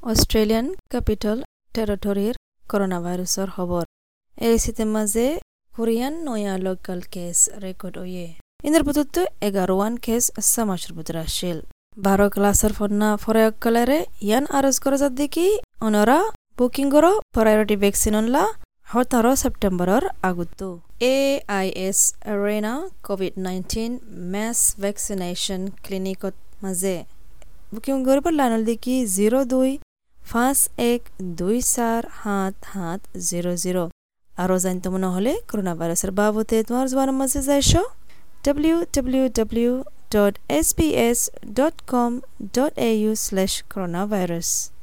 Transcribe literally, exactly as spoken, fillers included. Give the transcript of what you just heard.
Australian capital টেরিটরির corona ভাইরাসের খবর এই শীতে মাঝে কোরিয়ান নয়া লোকাল কেস রেকর্ড হয়ে ইন্দ্র প্রদত্ত এগারো ওয়ান কেস সামাসের ভিতরে আসছিল বারো ক্লাসের ফন্না ফরায়কালারে ইয়ান আরজ করে যার দেখি অনরা বুকিং করো প্রায়োরিটি ভ্যাকসিন অনলা সতেরো সেপ্টেম্বরের আগত A I S arena COVID nineteen mass vaccination ক্লিনিকত মাঝে বুকিং কৰিব লাইনল দেখি জিৰ' দুই পাঁচ এক দুই চার সাত সাত জিৰ' জিৰ' আৰু জানিত মনে হলে করোনা ভাইরাসের বাবদে তোমার জোয়ার মাঝে যাইছ W W W dot S B S dot com dot A U slash corona virus